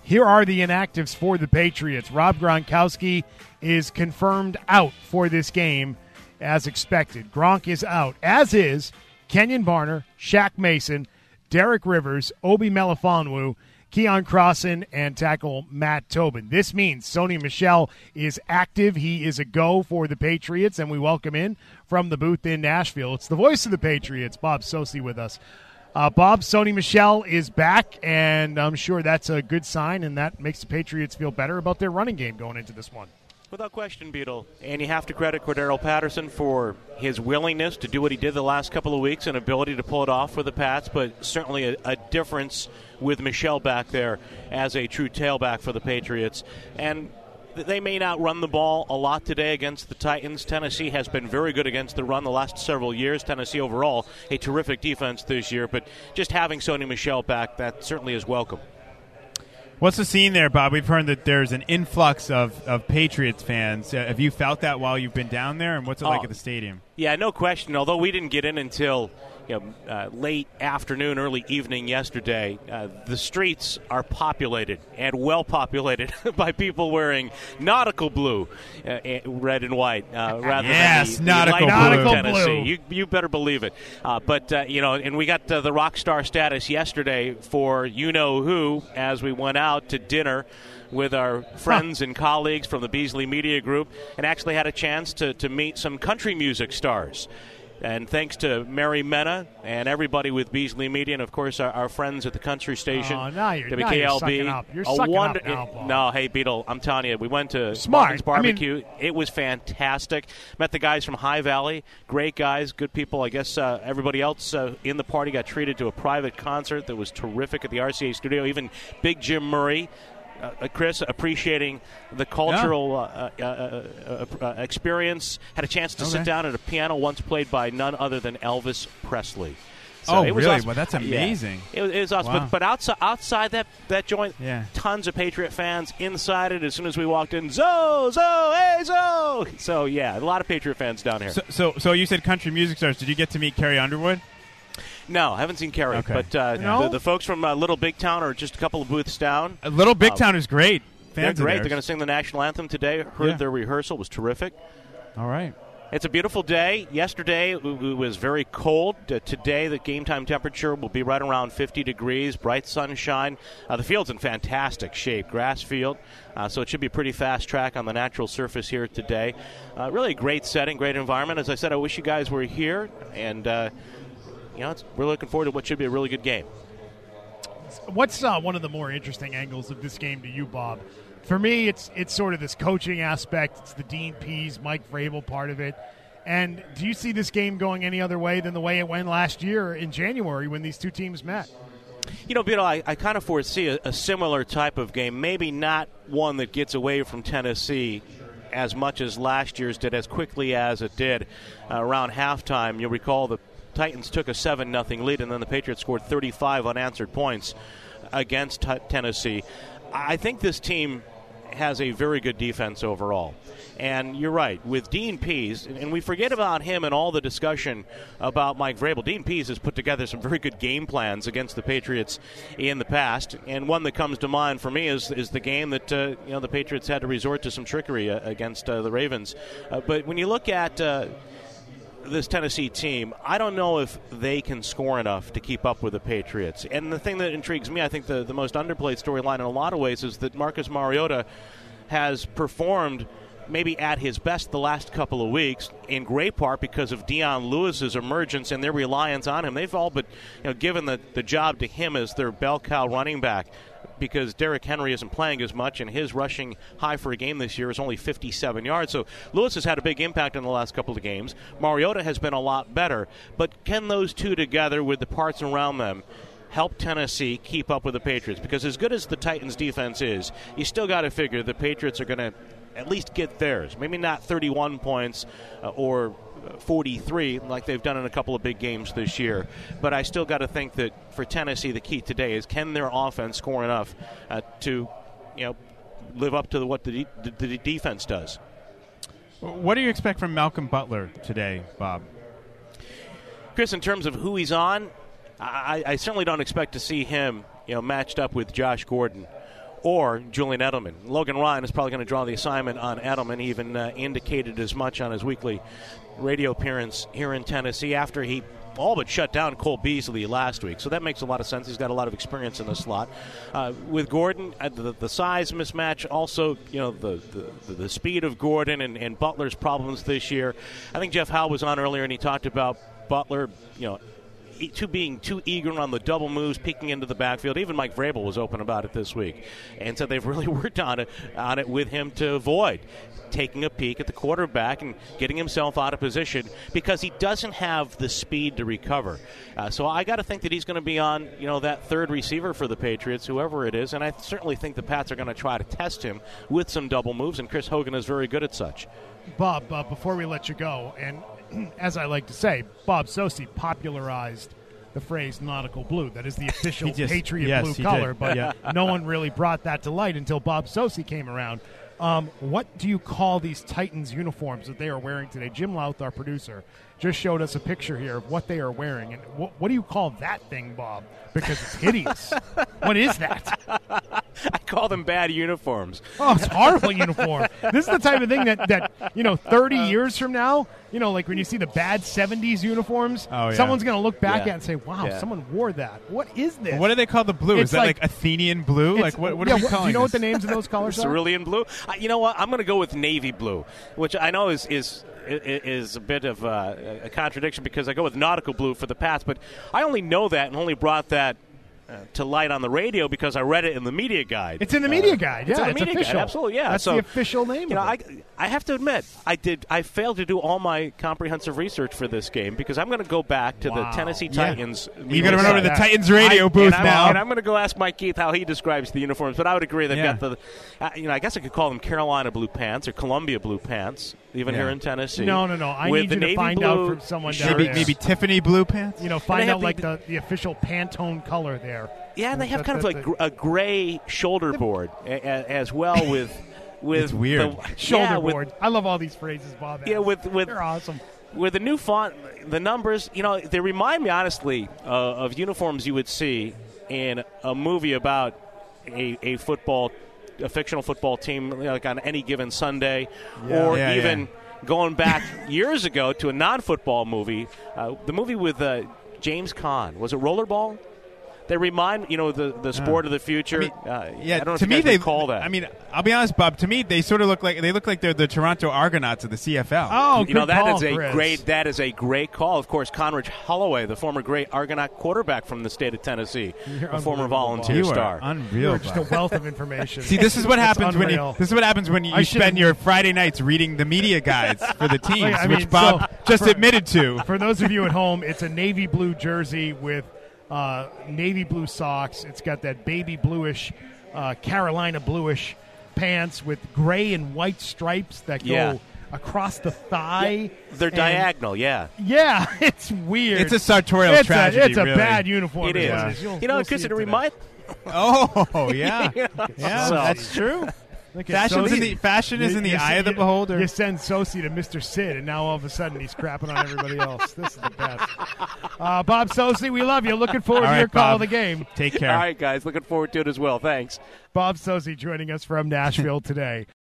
Here are the inactives for the Patriots. Rob Gronkowski is confirmed out for this game as expected. Gronk is out, as is Kenyon Barner, Shaq Mason, Derek Rivers, Obi Melifonwu, Keon Crossan, and tackle Matt Tobin. This means Sony Michel is active. He is a go for the Patriots, and we welcome in from the booth in Nashville. It's the voice of the Patriots, Bob Socci, with us. Bob, Sony Michel is back, and I'm sure that's a good sign, and that makes the Patriots feel better about their running game going into this one. Without question, Beetle. And you have to credit Cordero Patterson for his willingness to do what he did the last couple of weeks and ability to pull it off for the Pats, but certainly a difference with Michel back there as a true tailback for the Patriots. And they may not run the ball a lot today against the Titans. Tennessee has been very good against the run the last several years. Tennessee overall, a terrific defense this year. But just having Sony Michel back, that certainly is welcome. What's the scene there, Bob? We've heard that there's an influx of Patriots fans. Have you felt that while you've been down there, and what's it like at the stadium? Yeah, no question. Although we didn't get in until late afternoon, early evening yesterday, the streets are populated and well populated by people wearing nautical blue, red and white, rather than the light blue Tennessee. You better believe it. But and we got the rock star status yesterday for you-know-who as we went out to dinner with our friends and colleagues from the Beasley Media Group and actually had a chance to meet some country music stars. And thanks to Mary Mena and everybody with Beasley Media, and of course our friends at the country station, WKLB. You're sucking up now, Paul. No, hey Beetle, I'm telling you, we went to Martin's Barbecue. It was fantastic. Met the guys from High Valley, great guys, good people. I guess everybody else in the party got treated to a private concert that was terrific at the RCA studio. Even Big Jim Murray. Chris, appreciating the cultural experience, had a chance to sit down at a piano once played by none other than Elvis Presley. So it was really? awesome. Well, that's amazing. Yeah. It was awesome. Wow. But outside that joint, tons of Patriot fans. Inside it, as soon as we walked in, Zo, hey, Zo! So, yeah, a lot of Patriot fans down here. So you said country music stars. Did you get to meet Carrie Underwood? No, I haven't seen Carrie. Okay. But the folks from Little Big Town are just a couple of booths down. Little Big Town is great. They're great. They're going to sing the national anthem today. Heard their rehearsal. Was terrific. All right. It's a beautiful day. Yesterday it was very cold. Today the game time temperature will be right around 50 degrees, bright sunshine. The field's in fantastic shape, grass field, so it should be a pretty fast track on the natural surface here today. Really a great setting, great environment. As I said, I wish you guys were here, and we're looking forward to what should be a really good game. What's one of the more interesting angles of this game to you, Bob? For me, it's sort of this coaching aspect. It's the Dean Pease, Mike Vrabel part of it. And do you see this game going any other way than the way it went last year in January when these two teams met? Beetle, I kind of foresee a similar type of game, maybe not one that gets away from Tennessee as much as last year's did, as quickly as it did around halftime. You'll recall the Titans took a 7-0 lead, and then the Patriots scored 35 unanswered points against Tennessee. I think this team has a very good defense overall. And you're right, with Dean Pease, and we forget about him and all the discussion about Mike Vrabel. Dean Pease has put together some very good game plans against the Patriots in the past, and one that comes to mind for me is the game that the Patriots had to resort to some trickery against the Ravens. But when you look at this Tennessee team, I don't know if they can score enough to keep up with the Patriots. And the thing that intrigues me, I think the most underplayed storyline in a lot of ways is that Marcus Mariota has performed maybe at his best the last couple of weeks, in great part because of Dion Lewis's emergence and their reliance on him. They've all but given the job to him as their bell cow running back, because Derrick Henry isn't playing as much, and his rushing high for a game this year is only 57 yards. So Lewis has had a big impact in the last couple of games. Mariota has been a lot better. But can those two together with the parts around them help Tennessee keep up with the Patriots? Because as good as the Titans' defense is, you still got to figure the Patriots are going to at least get theirs. Maybe not 31 points or 43 like they've done in a couple of big games this year. But I still got to think that for Tennessee, the key today is can their offense score enough to live up to what the defense does. What do you expect from Malcolm Butler today, Bob? Chris, in terms of who he's on, I certainly don't expect to see him matched up with Josh Gordon or Julian Edelman. Logan Ryan is probably going to draw the assignment on Edelman. He even indicated as much on his weekly radio appearance here in Tennessee after he all but shut down Cole Beasley last week. So that makes a lot of sense. He's got a lot of experience in the slot. With Gordon, the size mismatch, also the speed of Gordon and Butler's problems this year. I think Jeff Howe was on earlier and he talked about Butler, being too eager on the double moves, peeking into the backfield. Even Mike Vrabel was open about it this week, and so they've really worked on it with him to avoid taking a peek at the quarterback and getting himself out of position because he doesn't have the speed to recover. So I got to think that he's going to be on that third receiver for the Patriots, whoever it is, and I certainly think the Pats are going to try to test him with some double moves, and Chris Hogan is very good at such. Bob, before we let you go, and as I like to say, Bob Socci popularized the phrase nautical blue. That is the official Patriot blue color, but no one really brought that to light until Bob Socci came around. What do you call these Titans uniforms that they are wearing today? Jim Louth, our producer, just showed us a picture here of what they are wearing. And what do you call that thing, Bob? Because it's hideous. What is that? I call them bad uniforms. Oh, it's a horrible uniform. This is the type of thing that 30 years from now, like when you see the bad 70s uniforms, someone's going to look back at it and say, wow, someone wore that. What is this? What do they call the blue? Is that like Athenian blue? Like what are we calling Do you know what the names of those colors are? Cerulean blue? You know what? I'm going to go with navy blue, which I know is a bit of a contradiction because I go with nautical blue for the Pats, but I only know that and only brought that to light on the radio because I read it in the media guide. It's in the media guide. It's Yeah, in the media official. Guide. Absolutely, yeah. That's the official name. I have to admit, I failed to do all my comprehensive research for this game because I'm going to go back to the Tennessee Titans. You got to run over to the Titans radio booth now, and I'm going to go ask Mike Keith how he describes the uniforms. But I would agree they've got the, I guess I could call them Carolina blue pants or Columbia blue pants, even here in Tennessee. No. I with need you to find out from someone down there. Maybe Tiffany blue pants. Find out like the official Pantone color there. Yeah, and they have kind of like a gray shoulder board as well with it's weird. Shoulder board. I love all these phrases, Bob. Yeah, they're awesome. With the new font, the numbers, they remind me honestly of uniforms you would see in a movie about a fictional football team, like on any given Sunday, or even going back years ago to a non-football movie, the movie with James Caan. Was it Rollerball? They remind the sport of the future. I don't know to if me you guys they call that. I mean, I'll be honest, Bob. To me, they sort of look like they're the Toronto Argonauts of the CFL. Oh, good call, that is a great call. Of course, Conrad Holloway, the former great Argonaut quarterback from the state of Tennessee, a former volunteer star. Unreal. You're just a wealth of information. See, this is what happens when you spend your Friday nights reading the media guides for the teams, which Bob just admitted to. For those of you at home, it's a navy blue jersey with navy blue socks. It's got that baby bluish, Carolina bluish pants with gray and white stripes that go across the thigh. Yeah, they're diagonal, Yeah, it's weird. It's a sartorial tragedy. It's a bad uniform. It is. Because it reminds. Oh, yeah. That's true. Fashion is in the eye of the beholder. You send Socci to Mr. Sid, and now all of a sudden he's crapping on everybody else. This is the best. Bob Socci, we love you. Looking forward to your call of the game. Take care. All right, guys. Looking forward to it as well. Thanks. Bob Socci joining us from Nashville today.